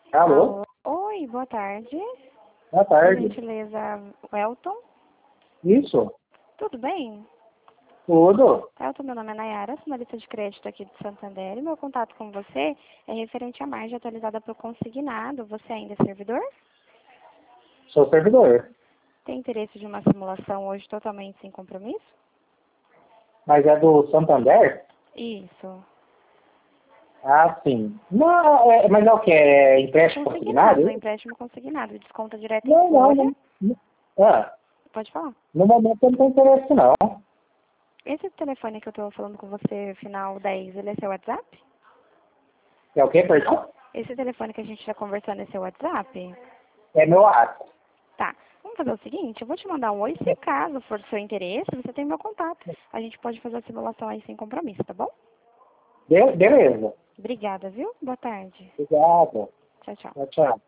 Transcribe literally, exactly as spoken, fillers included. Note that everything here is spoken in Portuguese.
Alô? Alô? Oi, boa tarde. Boa Por tarde. gentileza, Welton. Isso? Tudo bem? Tudo? Welton, meu nome é Nayara, sou analista de crédito aqui de Santander e meu contato com você é referente à margem atualizada para o consignado. Você ainda é servidor? Sou servidor. Tem interesse de uma simulação hoje totalmente sem compromisso? Mas é do Santander? Isso. Ah, sim. Não, é, mas é o que? É empréstimo Consignado, um consignado? empréstimo consignado, desconta direto em Não, não, folha. não. não. Ah, Pode falar. no momento eu não tenho interesse, não. Esse telefone que eu estou falando com você, final dez, ele é seu WhatsApp? É o quê, perdão? Esse telefone que a gente está conversando é seu WhatsApp? É meu ato. Tá. Vamos fazer o seguinte, eu vou te mandar um oi, se caso for do seu interesse, você tem meu contato. A gente pode fazer a simulação aí sem compromisso, tá bom? Be- beleza. Obrigada, viu? Boa tarde. Obrigado. Tchau, tchau. Tchau, tchau.